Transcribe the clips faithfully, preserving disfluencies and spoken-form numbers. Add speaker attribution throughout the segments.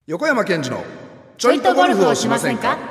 Speaker 1: 横山健二のちょいとゴルフをしませんか。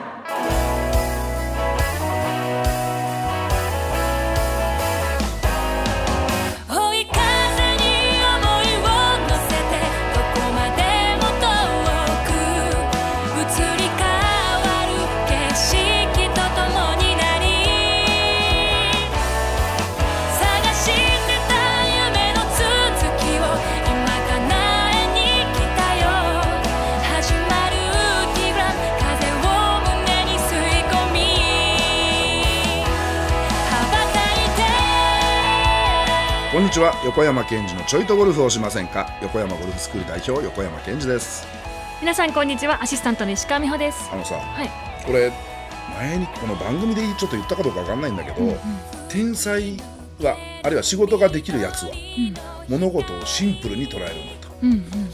Speaker 1: こんにちは、横山健二のちょいとゴルフをしませんか。横山ゴルフスクール代表横山健二です。
Speaker 2: 皆さんこんにちは、アシスタントの石川美穂です。
Speaker 1: あのさ、
Speaker 2: はい、
Speaker 1: これ前にこの番組でちょっと言ったかどうかわかんないんだけど、うんうん、天才はあるいは仕事ができるやつは、うん、物事をシンプルに捉えるんだと、うんうん、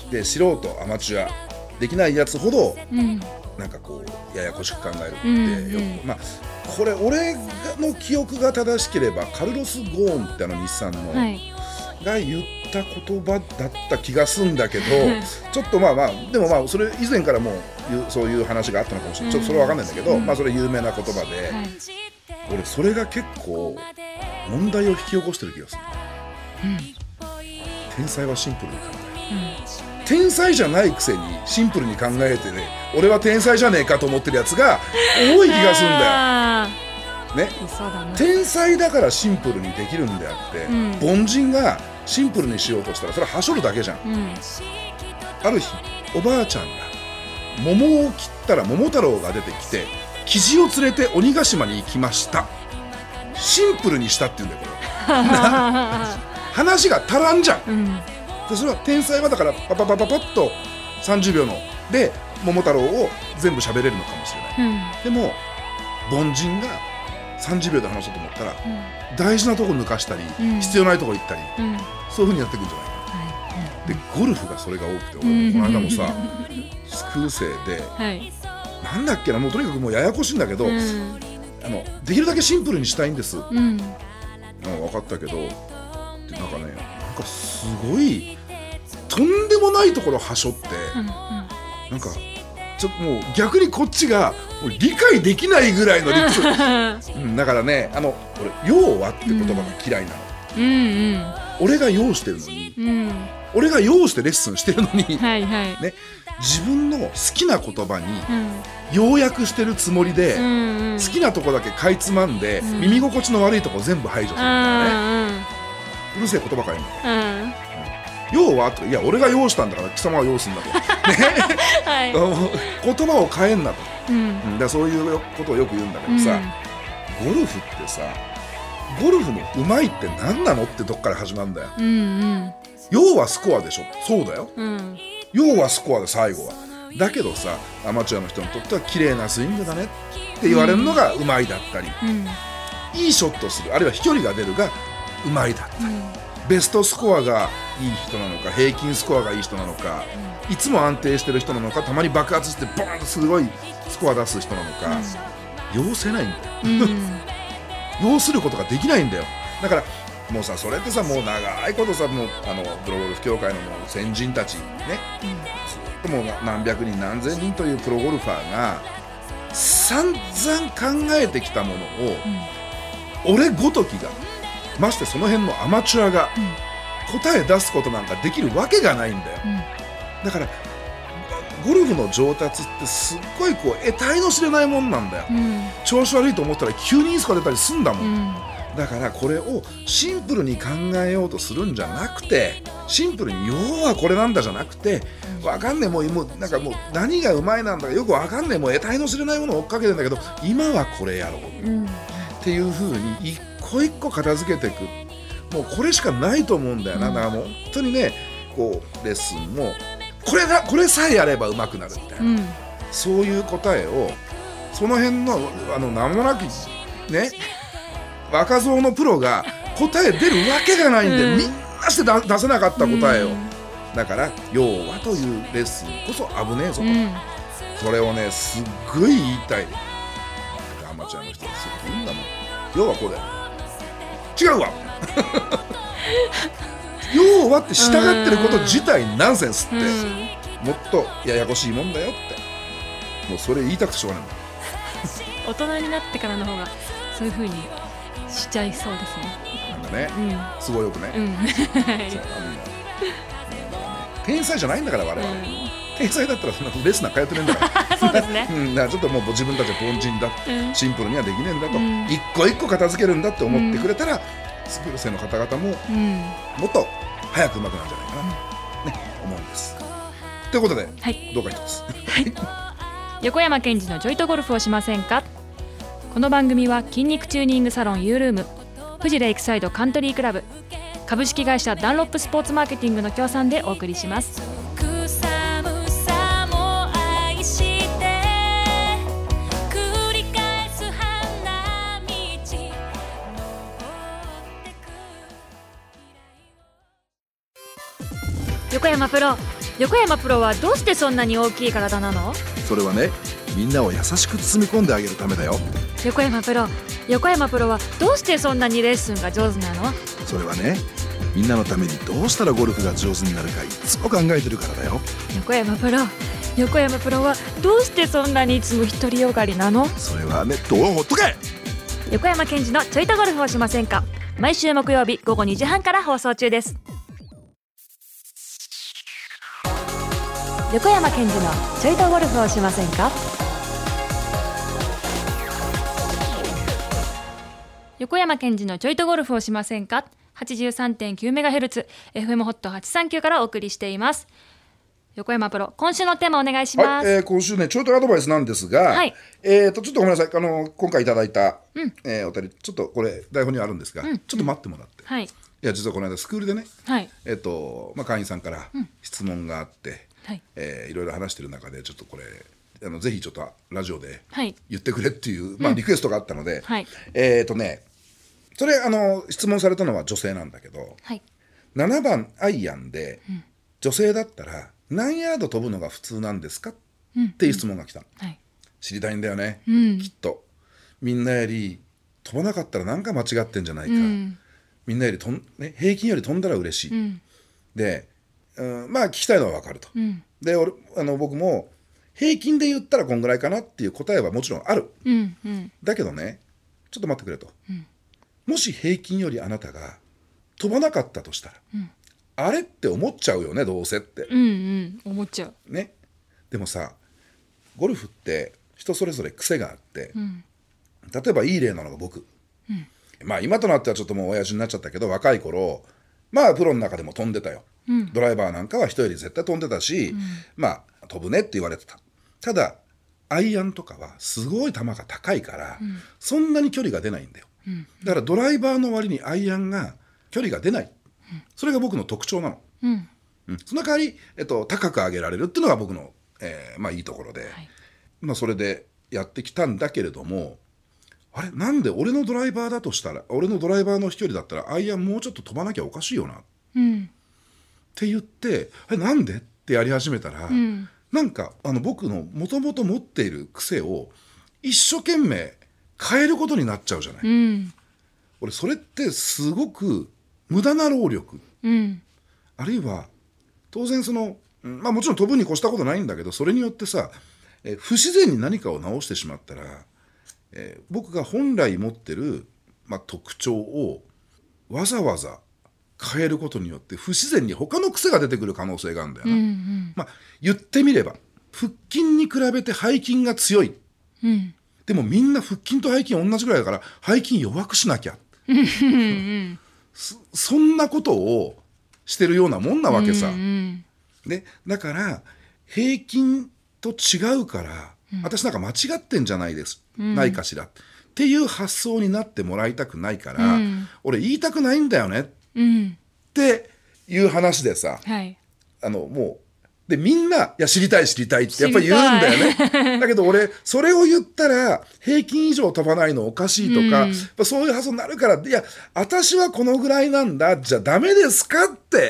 Speaker 1: で素人アマチュアできないやつほど、うん、なんかこうややこしく考えるって、うんうん、よくまあこれ俺の記憶が正しければカルロス・ゴーンってあの日産の、はい、が言った言葉だった気がするんだけどちょっとまあまあでもまあそれ以前からもうそういう話があったのかもしれない、ちょっとそれは分かんないんだけど、うん、まあそれ有名な言葉で、はい、俺それが結構問題を引き起こしてる気がする、うん、天才はシンプルに考える、うん、天才じゃないくせにシンプルに考えてね、俺は天才じゃねえかと思ってるやつが多い気がするんだよね。
Speaker 2: そうだね、
Speaker 1: 天才だからシンプルにできるんであって、うん、凡人がシンプルにしようとしたらそれははしょるだけじゃん、うん、ある日おばあちゃんが桃を切ったら桃太郎が出てきてキジを連れて鬼ヶ島に行きました。シンプルにしたっていうんだよこれ話が足らんじゃん、うん、でそれは天才はだからパパパパパッとさんじゅうびょうので桃太郎を全部喋れるのかもしれない、うん、でも凡人がさんじゅうびょうで話そうと思ったら、うん、大事なとこ抜かしたり、うん、必要ないとこ行ったり、うん、そういう風にやっていくんじゃないかな、はい、でゴルフがそれが多くて、俺もこの間もさスクール生で、はい、なんだっけな、もうとにかくもうややこしいんだけど、うん、あのできるだけシンプルにしたいんです、うん、分かったけどでなんかね、なんかすごいとんでもないところはしょって、うんうん、なんかちょっともう逆にこっちがもう理解できないぐらいの理屈、うん、だからね、あの俺要はって言葉が嫌いなの、うんうん、俺が要してるのに、うん、俺が要してレッスンしてるのに、はいはいね、自分の好きな言葉に要約してるつもりで、うんうん、好きなとこだけかいつまんで、うん、耳心地の悪いとこ全部排除するんだよね、うん、うるせえ言葉かいんだよ、うん要はといや俺が要したんだから貴様は要すんだと、ねはい、言葉を変えんなと、うん、だそういうことをよく言うんだけどさ、うん、ゴルフってさゴルフのうまいって何なのってとこから始まるんだよ、うんうん、要はスコアでしょ。そうだよ、うん、要はスコアで最後はだけどさアマチュアの人にとっては綺麗なスイングだねって言われるのがうまいだったり、うん、いいショットするあるいは飛距離が出るがうまいだったり、うんベストスコアがいい人なのか平均スコアがいい人なのか、うん、いつも安定してる人なのかたまに爆発してボーンとすごいスコア出す人なのか、うん、要せないんだよ、うん、要することができないんだよ。だからもうさそれってさもう長いことさもうあのプロゴルフ協会のもう先人たちね、うん、ずっともう何百人何千人というプロゴルファーが散々考えてきたものを、うん、俺ごときがましてその辺のアマチュアが答え出すことなんかできるわけがないんだよ、うん、だからゴルフの上達ってすっごいこう得体の知れないもんなんだよ、うん、調子悪いと思ったら急にいいスコア出たりすんだもん、うん、だからこれをシンプルに考えようとするんじゃなくてシンプルに要はこれなんだじゃなくてわかんねえもう、もうなんかもう何がうまいなんだかよくわかんねえもう得体の知れないものを追っかけてんだけど今はこれやろう、うん、っていう風に一個一個片付けていくもうこれしかないと思うんだよな、うん、だからもう本当にねこうレッスンもこれだこれさえやれば上手くなるみたいな、うん、そういう答えをその辺のあの名もなきね若造のプロが答え出るわけがないんで、うん、みんなして出せなかった答えを、うん、だから要はというレッスンこそ危ねえぞと、うん、それをねすっごい言いたいアマチュアの人がすごく言うんだもん。要はこうだよ違うわ要はって従ってること自体ナンセンスって、 もっとややこしいもんだよって、もうそれ言いたくてしょうがない。
Speaker 2: 大人になってからの方がそういう風にしちゃいそうですね。
Speaker 1: なんかね、
Speaker 2: うん、
Speaker 1: すごいよくね、
Speaker 2: うん、
Speaker 1: そうあのね天才じゃないんだから我々、うん、天才だったらそんなレスナー通ってねえんだから
Speaker 2: そうですね、
Speaker 1: うん、だからちょっともう自分たちは凡人だ、うん、シンプルにはできねえんだと、うん、一個一個片付けるんだって思ってくれたら、うん、スクール生の方々も、うん、もっと早く上手くなるんじゃないかな、うんね、思うんです。ということで、はい、どうか一つ、
Speaker 2: はい、横山健二のちょいとゴルフをしませんか。この番組は筋肉チューニングサロン ユールーム、富士レイクサイドカントリークラブ、株式会社ダンロップスポーツマーケティングの協賛でお送りします。横山プロ、横山プロはどうしてそんなに大きい体なの？
Speaker 1: それはね、みんなを優しく包み込んであげるためだよ。
Speaker 2: 横山プロ、横山プロはどうしてそんなにレッスンが上手なの？
Speaker 1: それはね、みんなのためにどうしたらゴルフが上手になるかいつも考えてるからだよ。
Speaker 2: 横山プロ、横山プロはどうしてそんなにいつも独りよがりなの？
Speaker 1: それはね、どうほっとけ。
Speaker 2: 横山健二のちょいとゴルフをしませんか。毎週木曜日午後にじはんから放送中です。横山健二のちょいとゴルフをしませんか。横山健二のちょいとゴルフをしませんか。 はちじゅうさんてんきゅうメガヘルツ エフエム ホットはちさんきゅうからお送りしています。横山プロ、今週のテーマお願いします。
Speaker 1: はい、えー、今週ねちょいとアドバイスなんですが、はい、えーとちょっとごめんなさい、あの今回いただいた、うんえー、お便りちょっとこれ台本にあるんですが、うん、ちょっと待ってもらって、うんはい、いや実はこの間スクールでね、はいえーとまあ、会員さんから質問があって、うんはいえー、いろいろ話してる中でちょっとこれあのぜひちょっとラジオで言ってくれっていう、はいまあ、リクエストがあったので、うんはい、えーとねそれあの質問されたのは女性なんだけど、はい、ななばんアイアンで、うん、女性だったら何ヤード飛ぶのが普通なんですか、うん、っていう質問が来たの、はい、知りたいんだよね、うん、きっとみんなより飛ばなかったら何か間違ってんじゃないか、うん、みんなよりとん、ね、平均より飛んだら嬉しい、うん、で、うん、まあ聞きたいのは分かると、うん、で俺あの僕も平均で言ったらこんぐらいかなっていう答えはもちろんある、うんうん、だけどねちょっと待ってくれと、うん、もし平均よりあなたが飛ばなかったとしたら、うん、あれって思っちゃうよねどうせって、
Speaker 2: うんうん、思っちゃう、
Speaker 1: ね、でもさゴルフって人それぞれ癖があって、うん、例えばいい例なのが僕、うん、まあ今となってはちょっともう親父になっちゃったけど若い頃まあプロの中でも飛んでたよ、うん、ドライバーなんかは人より絶対飛んでたし、うん、まあ飛ぶねって言われてた。ただアイアンとかはすごい球が高いから、うん、そんなに距離が出ないんだよ、うん、だからドライバーの割にアイアンが距離が出ない、うん、それが僕の特徴なの、うんうん、その代わり、えっと、高く上げられるっていうのが僕の、えーまあ、いいところで、はいまあ、それでやってきたんだけれどもあれなんで俺のドライバーだとしたら俺のドライバーの飛距離だったらアイアンもうちょっと飛ばなきゃおかしいよな、うん、って言ってえなんでってやり始めたら、うん、なんかあの僕のもともと持っている癖を一生懸命変えることになっちゃうじゃない、うん、俺それってすごく無駄な労力、うん、あるいは当然その、まあ、もちろん飛ぶに越したことないんだけどそれによってさえ不自然に何かを直してしまったらえー、僕が本来持ってる、まあ、特徴をわざわざ変えることによって不自然に他の癖が出てくる可能性があるんだよな、うんうんまあ、言ってみれば腹筋に比べて背筋が強い、うん、でもみんな腹筋と背筋同じぐらいだから背筋弱くしなきゃそ, そんなことをしてるようなもんなわけさ、うんうん、でだから平均と違うからうん、私なんか間違ってんじゃないです、うん、ないかしらっていう発想になってもらいたくないから、うん、俺言いたくないんだよね、うん、っていう話でさ、はい、あのもうでみんないや知りたい知りたいってやっぱり言うんだよねだけど俺それを言ったら平均以上飛ばないのおかしいとか、うん、そういう発想になるからいや私はこのぐらいなんだじゃダメですかって、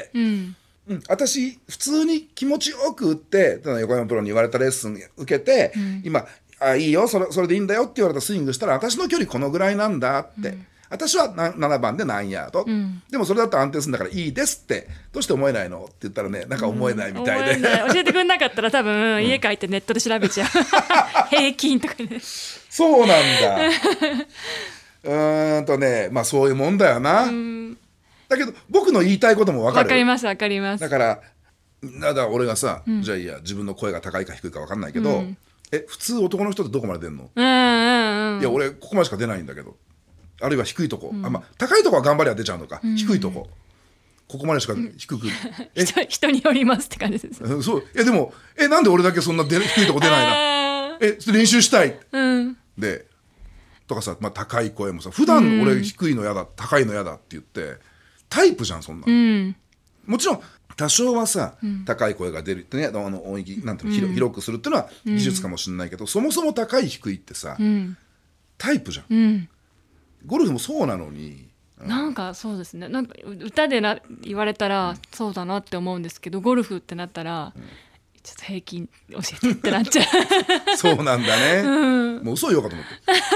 Speaker 1: うんうん、私普通に気持ちよく打って横山プロに言われたレッスン受けて、うん、今あいいよそれ、それでいいんだよって言われたスイングしたら私の距離このぐらいなんだって、うん、 私はなななばんで何ヤード、うん、でもそれだと安定するんだからいいですって、どうして思えないのって言ったらね、なんか思えないみたいで、うん、
Speaker 2: 教えてくれなかったら多分、うん、家帰ってネットで調べちゃう平均とかね。
Speaker 1: そうなんだうーんとね、まあそういうもんだよな、うん、だけど僕の言いたいことも分かる。
Speaker 2: 分かります分かります。
Speaker 1: だからだから俺がさ、うん、じゃあいや自分の声が高いか低いか分かんないけど、うん、え普通男の人ってどこまで出んの、うんうんうん、いや俺ここまでしか出ないんだけど、あるいは低いとこ、うん、あまあ、高いとこは頑張りは出ちゃうのか、うん、低いとこここまでしか低く、うん、
Speaker 2: え 人, 人によりますって感じです、
Speaker 1: うん、そうえでもえなんで俺だけそんな低いとこ出ないなえ練習したい、うん、でとかさ、まあ、高い声もさ普段俺低いのやだ、うん、高いのやだって言ってタイプじゃんそんな、うん、もちろん多少はさ、うん、高い声が出るってね、あの音域なんていうの、うん、広くするっていうのは技術かもしれないけど、うん、そもそも高い低いってさ、うん、タイプじゃん、うん、ゴルフもそうなのに、
Speaker 2: うん、なんかそうですね、なんか歌でな言われたらそうだなって思うんですけど、ゴルフってなったら、うん、ちょっと平均教えてってなっちゃう
Speaker 1: そうなんだね、うん、もう嘘言おうかと思って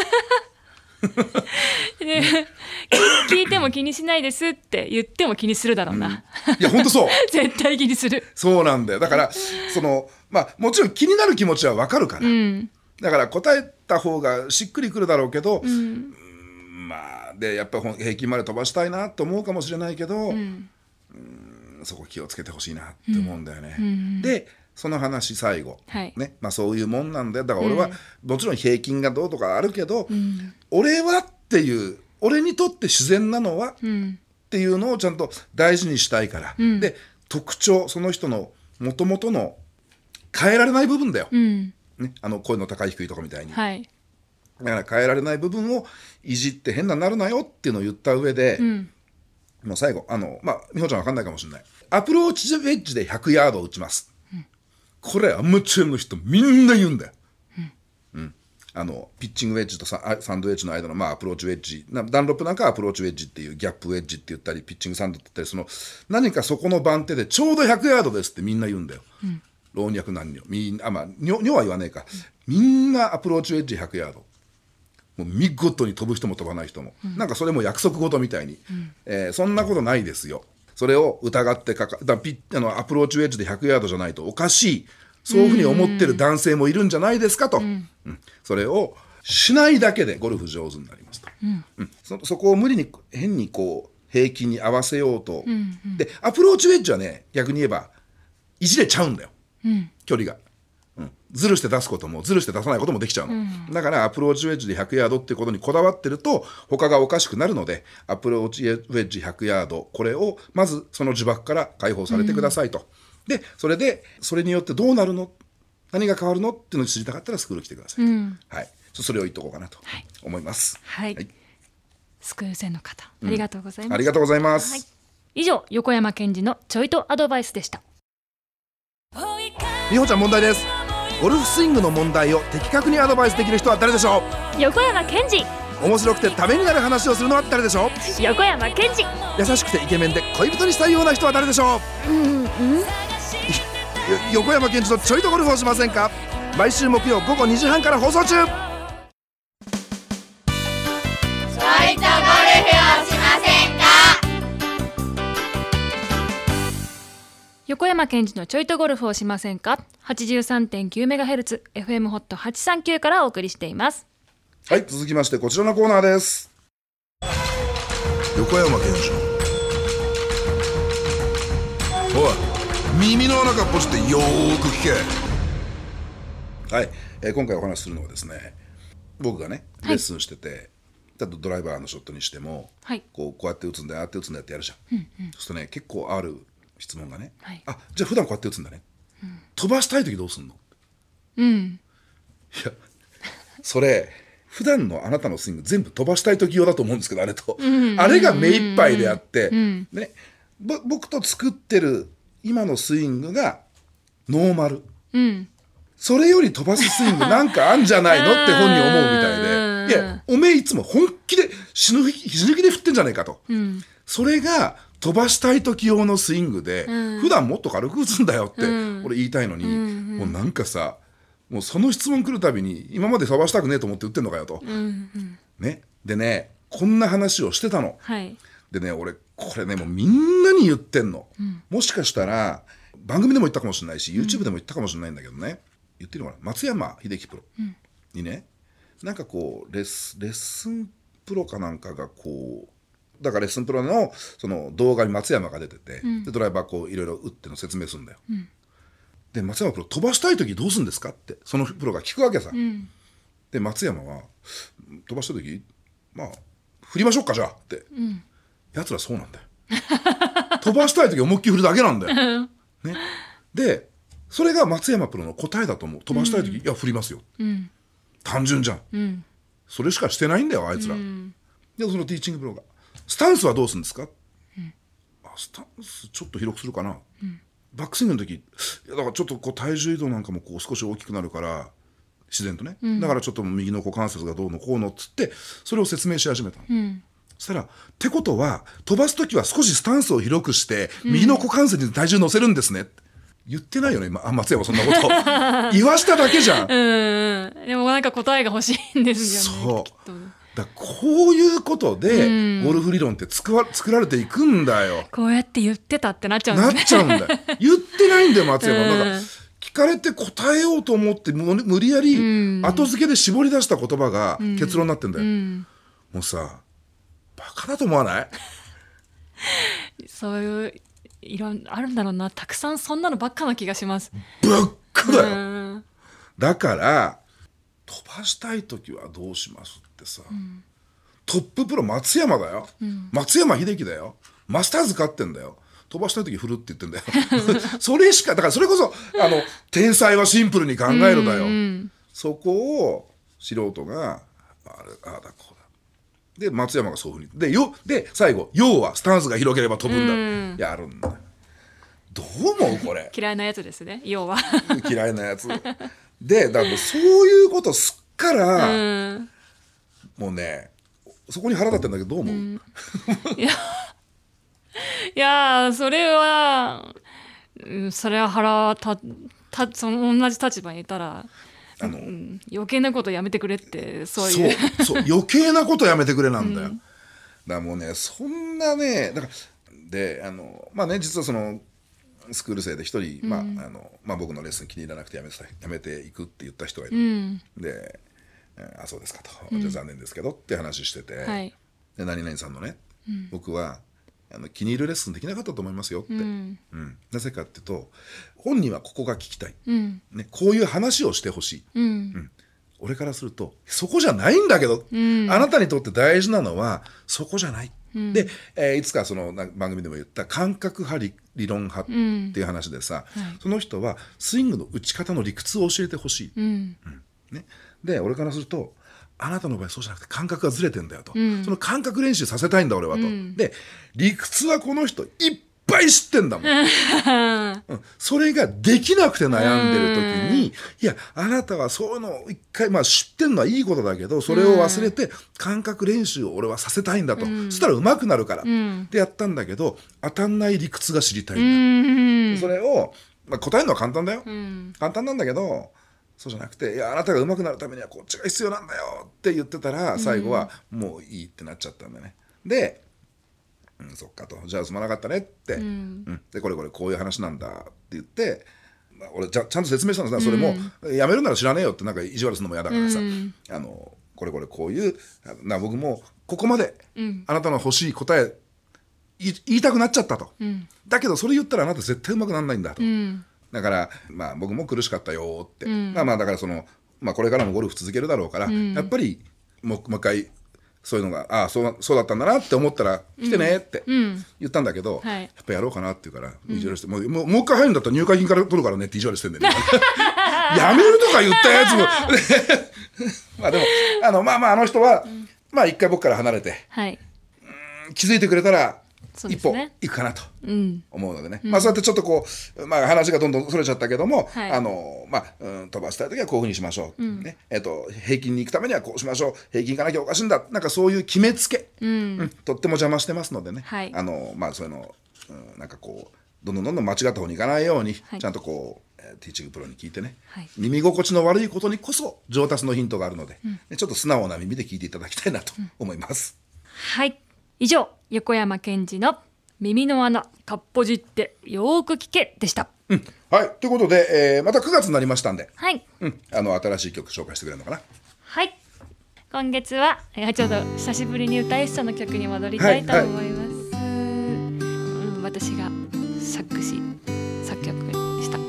Speaker 2: ね、聞いても気にしないですって言っても気にするだろうな、うん、い
Speaker 1: や本当そう
Speaker 2: 絶対気にする。そう
Speaker 1: なんだよ。だからそのまあもちろん気になる気持ちは分かるから、うん、だから答えた方がしっくりくるだろうけど、うん、まあでやっぱ平均まで飛ばしたいなと思うかもしれないけど、うん、うんそこ気をつけてほしいなって思うんだよね、うんうん、でその話最後、はいねまあ、そういうもんなんだよ。だから俺は、うん、もちろん平均がどうとかあるけど、うん、俺はっていう俺にとって自然なのは、うん、っていうのをちゃんと大事にしたいから、うん、で特徴その人のもともとの変えられない部分だよ、うんね、あの声の高い低いとかみたいに、はい、だから変えられない部分をいじって変なになるなよっていうのを言った上で、うん、もう最後あのまあ美穂ちゃん分かんないかもしれない。アプローチウェッジでひゃくヤード打ちます、これアマチュアの人みんな言うんだよ、うんうん、あのピッチングウェッジと サ, サンドウェッジの間の、まあ、アプローチウェッジなダンロップなんかアプローチウェッジっていうギャップウェッジって言ったりピッチングサンドって言ったりその何かそこの番手でちょうどひゃくヤードですってみんな言うんだよ、うん、老若男女みんなあまあ女は言わねえか、うん、みんなアプローチウェッジひゃくヤードもう見事に飛ぶ人も飛ばない人も、うん、なんかそれも約束事みたいに、うんえー、そんなことないですよ。それを疑ってかかだピッあのアプローチウェッジでひゃくヤードじゃないとおかしい、そういうふうに思ってる男性もいるんじゃないですかと、うんうん、それをしないだけでゴルフ上手になりますと、うんうん、そ, そこを無理に変にこう平均に合わせようと、うんうん、でアプローチウェッジはね逆に言えばいじれちゃうんだよ、うん、距離が、うん、ずるして出すこともずるして出さないこともできちゃうの、うん、だからアプローチウェッジでひゃくヤードっていうことにこだわってると他がおかしくなるのでアプローチウェッジひゃくヤードこれをまずその呪縛から解放されてくださいと、うん、でそれでそれによってどうなるの何が変わるのっていうのを知りたかったらスクール来てください、うんはい、それを言っとこうかなと思います、
Speaker 2: はいはい、スクール生の方ありがとうございます、うん、
Speaker 1: ありがとうございます、はい、
Speaker 2: 以上横山健二のちょいとアドバイスでした。
Speaker 1: 美穂ちゃん問題です。ゴルフスイングの問題を的確にアドバイスできる人は誰でしょ
Speaker 2: う。横山健二。
Speaker 1: 面白くてためになる話をするのは誰でしょう。
Speaker 2: 横山健二。
Speaker 1: 優しくてイケメンで恋人にしたいような人は誰でしょう。うんうん横山健二のちょいとゴルフをしませんか。毎週木曜午後にじはんから放送中。ちょいとゴルフ
Speaker 3: をしませんか。
Speaker 2: 横山健二のちょいとゴルフをしませんか。 はちじゅうさんてんきゅうメガヘルツ エフエム ホットはちさんきゅうからお送りしています。
Speaker 1: はい、続きましてこちらのコーナーです。横山健二のおい耳の中ポチってよーく聞け。はい、えー、今回お話しするのはですね、僕がねレッスンしてて、はい、だとドライバーのショットにしても、はい、こうこうやって打つんだよああやって打つんだよってやるじゃん、うんうん、そうするとね結構ある質問がね、はい、あじゃあ普段こうやって打つんだね、うん、飛ばしたい時どうすんの、うん、いやそれ普段のあなたのスイング全部飛ばしたい時用だと思うんですけどあれと、うんうんうん、あれが目いっぱいであって、うんね、僕と作ってる今のスイングがノーマル、うん、それより飛ばすスイングなんかあんじゃないのって本人思うみたいでいやおめえいつも本気で死ぬ肘抜きで振ってんじゃないかと、うん、それが飛ばしたい時用のスイングで、うん、普段もっと軽く打つんだよって、うん、俺言いたいのに、うんうん、もうなんかさもうその質問来るたびに今まで飛ばしたくねえと思って打ってんのかよと、うんうんね、でねこんな話をしてたの、
Speaker 2: はい、
Speaker 1: でね俺これねもうみんなに言ってんの、
Speaker 2: うん、
Speaker 1: もしかしたら番組でも言ったかもしれないし、うん、YouTube でも言ったかもしれないんだけどね、言ってるのかな、松山英樹プロにね、うん、なんかこうレッス、レッスンプロかなんかがこうだからレッスンプロ の, その動画に松山が出てて、うん、でドライバーこういろいろ打っての説明するんだよ、うん、で松山プロ飛ばしたい時どうするんですかってそのプロが聞くわけさ、うん、で松山は飛ばした時まあ振りましょうかじゃあって、うん、やつらそうなんだよ飛ばしたい時思いっきり振るだけなんだよ、ね、でそれが松山プロの答えだと思う。飛ばしたい時、うん、いや振りますよ、うん、単純じゃん、うん、それしかしてないんだよあいつら、うん、でそのティーチングプロがスタンスはどうするんですか、うん、あスタンスちょっと広くするかな、うん、バックスイングの時いやだからちょっとこう体重移動なんかもこう少し大きくなるから自然とね、うん、だからちょっと右の股関節がどうのこうのっつってそれを説明し始めたの、うん、そしたらってことは飛ばす時は少しスタンスを広くして右の股関節に体重乗せるんですね、うん、言ってないよね今松山そんなこと言わしただけじゃん
Speaker 2: うんでもなんか答えが欲しいんですよね。そう
Speaker 1: きっとだこういうことでゴルフ理論って作わ作られていくんだよ。
Speaker 2: こうやって言ってたってなっちゃうんですね。
Speaker 1: なっちゃうんだよ。言ってないんだよ松山。なんか聞かれて答えようと思って無理やり後付けで絞り出した言葉が結論になってんだよ、うん、もうさバカだと思わない？
Speaker 2: そういういろんあるんだろうな。たくさんそんなのばっかな気がします。
Speaker 1: ばっかだよ、うん、だから飛ばしたい時はどうしますってさ、うん、トッププロ松山だよ、うん、松山英樹だよ、マスターズ勝ってんだよ、飛ばしたい時振るって言ってんだよそれしかだからそれこそあの天才はシンプルに考えるだよ、うんうん、そこを素人があれああだこうだで松山がそういうふうにでよで最後要はスタンスが広ければ飛ぶんだ、うん、やるんだよ。どう思うこれ
Speaker 2: 嫌いなやつですね要は
Speaker 1: 嫌いなやつでだからそういうことすっから、うん、もうねそこに腹立ってんだけどどう思う、うん、
Speaker 2: いやいやそれはそれは腹たたその同じ立場にいたらあの、うん、余計なことやめてくれってそういう
Speaker 1: そうそう余計なことやめてくれなんだよ、うん、だからもうねそんなねだからであのまあね実はそのスクール生で一人、うんまああのまあ、僕のレッスン気に入らなくてやめてやめていくって言った人がいる、うん、で、えー、あそうですかと、うん、じゃあ残念ですけどって話してて、はい、で何々さんのね、うん、僕はあの気に入るレッスンできなかったと思いますよって、うんうん、なぜかっていうと本人はここが聞きたい、うんね、こういう話をしてほしい、うんうん、俺からするとそこじゃないんだけど、うん、あなたにとって大事なのはそこじゃない、うん、で、えー、いつかその番組でも言った感覚派理理論派っていう話でさ、うんはい、その人はスイングの打ち方の理屈を教えてほしい、うんうんね、で俺からするとあなたの場合そうじゃなくて感覚がずれてんだよと、うん、その感覚練習させたいんだ俺はと、うん、で理屈はこの人いっぱい知ってんだもん、うん、それができなくて悩んでる時に、うん、いやあなたはそういうのを一回、まあ、知ってんのはいいことだけどそれを忘れて感覚練習を俺はさせたいんだと、うん、そしたら上手くなるから、うん、ってやったんだけど当たんない理屈が知りたいんだ、うん、それを、まあ、答えるのは簡単だよ、うん、簡単なんだけどそうじゃなくていやあなたが上手くなるためにはこっちが必要なんだよって言ってたら最後はもういいってなっちゃったんだね。で、うん、そっかとじゃあすまなかったねって、うんうん、でこれこれこういう話なんだって言って、まあ、俺ちゃ、ちゃんと説明したんですがそれも、うん、やめるなら知らねえよってなんか意地悪するのも嫌だからさ、うん、あのこれこれこういうな僕もここまであなたの欲しい答え言いたくなっちゃったと、うん、だけどそれ言ったらあなた絶対上手くならないんだと、うんだから、まあ、僕も苦しかったよって、うん、まあまあだからその、まあ、これからもゴルフ続けるだろうから、うん、やっぱりもう、もう一回そういうのがああ そう、そうだったんだなって思ったら来てねって言ったんだけど、うんはい、やっぱやろうかなって言うから意地悪して、うん、もう、もう、もう一回入るんだったら入会金から取るからねって意地悪してんだよねやめるとか言ったやつもまあでもあのまあまああの人は、うん、まあ一回僕から離れて、はい、うん気づいてくれたら一歩いくかなと思うのでね、うんまあ、そうやってちょっとこう、まあ、話がどんどんそれちゃったけども、はいあのまあうん、飛ばしたい時はこういうふうにしましょう、うんねえっと、平均に行くためにはこうしましょう平均行かなきゃおかしいんだなんかそういう決めつけ、うんうん、とっても邪魔してますのでね、はいあのまあ、そういうの、うん、なんかこうどんどんどんどん間違った方に行かないように、はい、ちゃんとこうティーチングプロに聞いてね、はい、耳心地の悪いことにこそ上達のヒントがあるので、うん、ちょっと素直な耳で聞いていただきたいなと思います。
Speaker 2: はい、以上横山健二の耳の穴かっぽじってよーく聞けでした、
Speaker 1: うん、はいということで、えー、またくがつになりましたんで、
Speaker 2: はい、
Speaker 1: うん、あの新しい曲紹介してくれるのかな。
Speaker 2: はい、今月はちょっと久しぶりに歌い手の曲に戻りたいと思います、はいはい、うん、私が作詞作曲した、うん、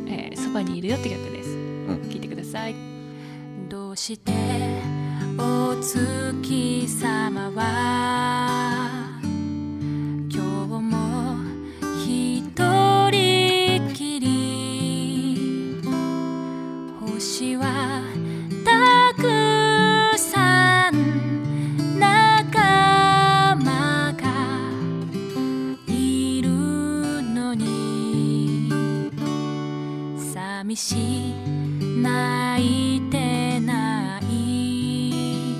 Speaker 2: えー、そばにいるよって曲です、うん、聞いてください。どうしてお月様は今日も一人きり、星はたくさん仲間がいるのに、寂しい泣いてない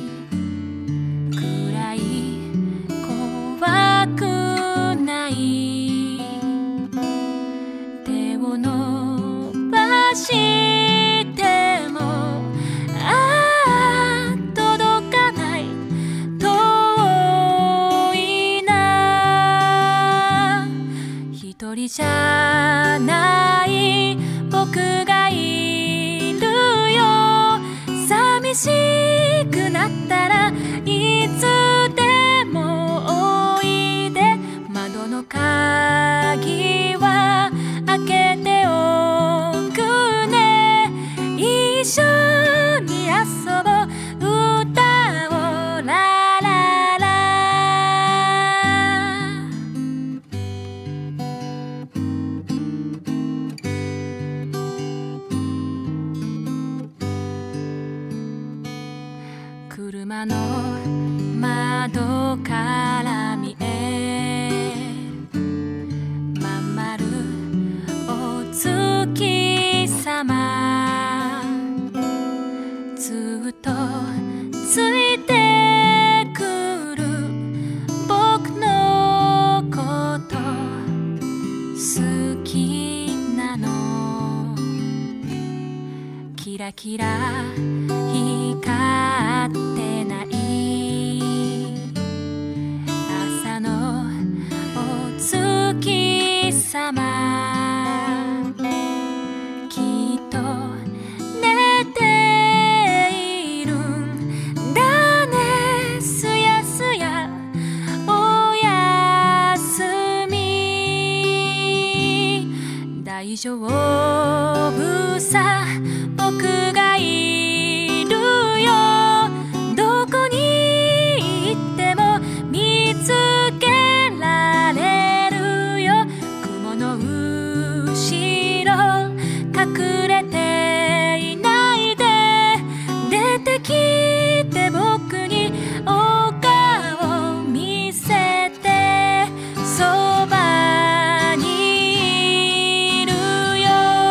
Speaker 2: くらい怖くない手を伸ばしてもああ届かない遠いな、一人じゃない僕がいるよ、寂しくなったらいつでもおいで、窓の鍵は開けておくね、一緒に遊ぼう歌をラララ、車の窓から見えまん丸お月様、ずっとついてくる僕のこと好きなの、キラキラ光ってない朝のお月様、きっと寝ているんだね、すやすやおやすみ、大丈夫さ僕がいるよ、どこに行っても見つけられるよ、雲の後ろ隠れていないで、出てきて僕にお顔見せて、そばにいるよ、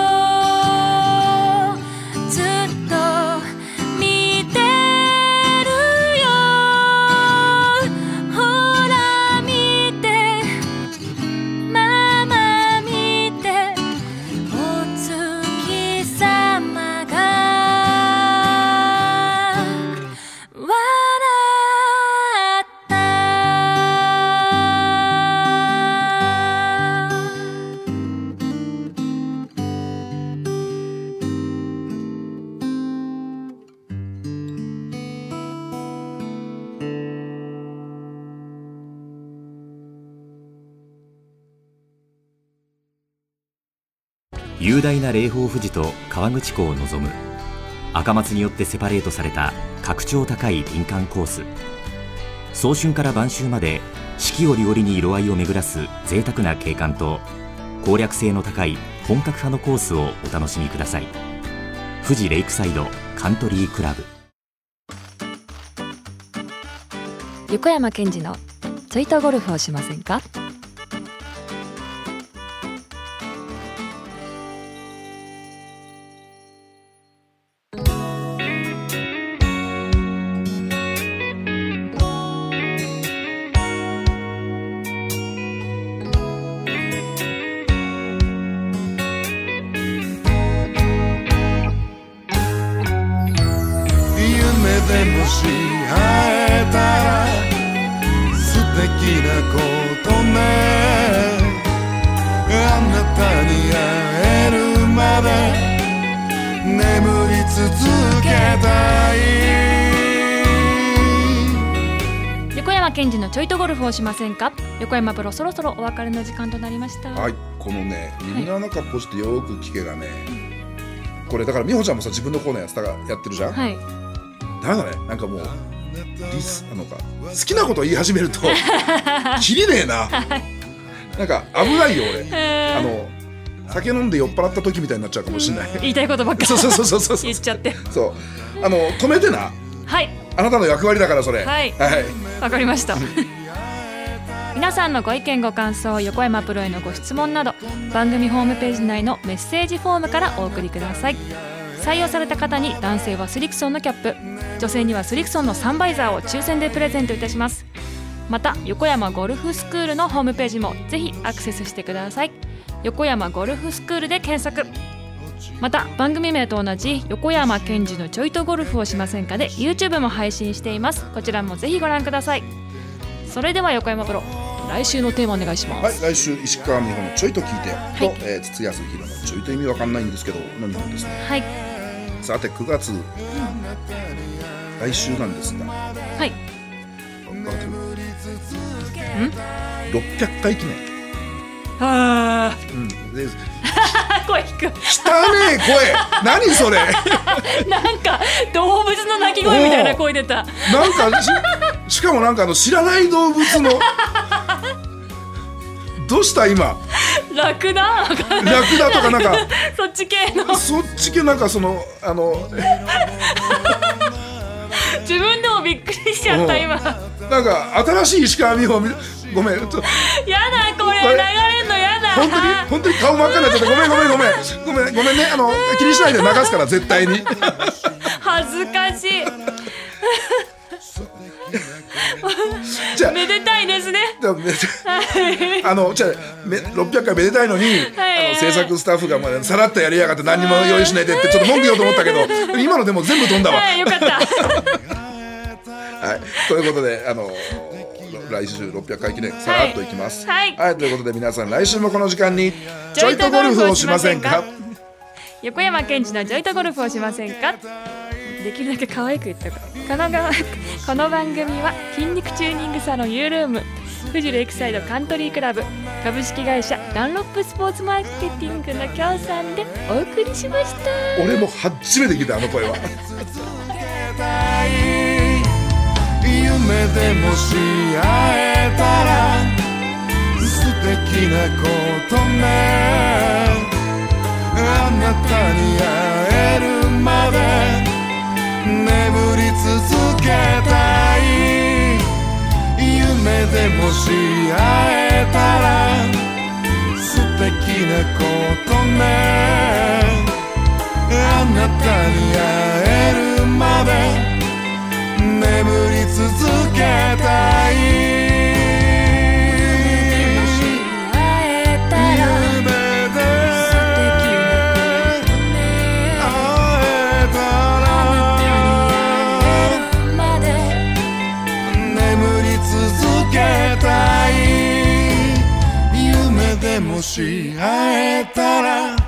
Speaker 2: ずっと見てるよ、ほら見てママ見て、お月様が笑った。
Speaker 4: 雄大な霊峰富士と河口湖を望む赤松によってセパレートされた格調高い林間コース、早春から晩秋まで四季折々に色合いを巡らす贅沢な景観と攻略性の高い本格派のコースをお楽しみください。富士レイクサイドカントリークラブ。
Speaker 2: 横山健二のちょいとゴルフをしませんか。
Speaker 1: でもし会えたら敵なことね、あなたに会えるまで眠り続けたい。
Speaker 2: 横山健二のちょいとゴルフをしませんか。横山プロ、そろそろお別れの時間となりました。
Speaker 1: はい、このね耳の穴かっぽしてよく聞けがね、これだから美穂ちゃんもさ自分のコーナーやってたやってるじゃん、
Speaker 2: はい、
Speaker 1: ダメだね、なんかもうリスあのか好きなこと言い始めるときりねえななんか危ないよ俺あの酒飲んで酔っ払った時みたいになっちゃうかもしれない、
Speaker 2: 言いたいことばっかり
Speaker 1: そうそうそうそうそう
Speaker 2: 言っちゃって
Speaker 1: そうあの止めてな、
Speaker 2: はい、
Speaker 1: あなたの役割だからそれ、
Speaker 2: はい
Speaker 1: はい、
Speaker 2: わかりました皆さんのご意見ご感想、横山プロへのご質問など番組ホームページ内のメッセージフォームからお送りください。採用された方に男性はスリクソンのキャップ、女性にはスリクソンのサンバイザーを抽選でプレゼントいたします。また横山ゴルフスクールのホームページもぜひアクセスしてください。横山ゴルフスクールで検索。また番組名と同じ横山健二のちょいとゴルフをしませんかで YouTube も配信しています。こちらもぜひご覧ください。それでは横山プロ、来週のテーマお願いします。
Speaker 1: はい、来週石川美穂のちょいと聞いて、
Speaker 2: はい
Speaker 1: と、えー、筒安弘のちょいと意味わかんないんですけどのにほんですね。
Speaker 2: はい、
Speaker 1: さてくがつ、うん、来週なんですが、
Speaker 2: はい、
Speaker 1: 分かってる？
Speaker 2: ん？
Speaker 1: ろっぴゃっかい記念。
Speaker 2: は
Speaker 1: ー、うん、で
Speaker 2: 声低く
Speaker 1: 汚ねえ声何それ
Speaker 2: なんか動物の鳴き声みたいな声出た。
Speaker 1: なんか し, しかもなんかあの知らない動物のどうした今
Speaker 2: ラクダ
Speaker 1: ラクダとかなんか
Speaker 2: そっち系の
Speaker 1: そっち系なんかそのあの
Speaker 2: 自分でもびっくりしちゃった今。
Speaker 1: なんか新しい石川美穂ごめんちょ
Speaker 2: やだこれ流れんのやだ。
Speaker 1: 本当に本当に顔真っ赤になっちゃったごめんごめんごめんごめんごめんねあの気にしないで流すから絶対に
Speaker 2: 恥ずかしい
Speaker 1: じゃあ
Speaker 2: めでたいですね。
Speaker 1: あのじゃあろっぴゃっかいめでたいのに、はい、あの制作スタッフがまあさらっとやりやがって何にも用意しないでってちょっと文句言おうと思ったけど今のでも全部飛んだわ、
Speaker 2: はい、よかった
Speaker 1: はい、ということであの来週ろっぴゃっかい記念さらっといきます、
Speaker 2: はい
Speaker 1: はいはい、ということで皆さん来週もこの時間にちょいとゴルフをしませんか。
Speaker 2: 横山健二のちょいとゴルフをしませんか。できるだけ可愛く言ったからこのがこの番組は筋肉チューニングサロンユールーム、富士レイクサイドカントリークラブ、株式会社ダンロップスポーツマーケティングの協賛でお送りしました。
Speaker 1: 俺も初めて聞いたあの声は夢でもし会えたら素敵なことね、あなたに会えるまで眠り続けたい。夢でもし会えたら素敵なことね、あなたに会えるまで眠り続けたい。もし会えたら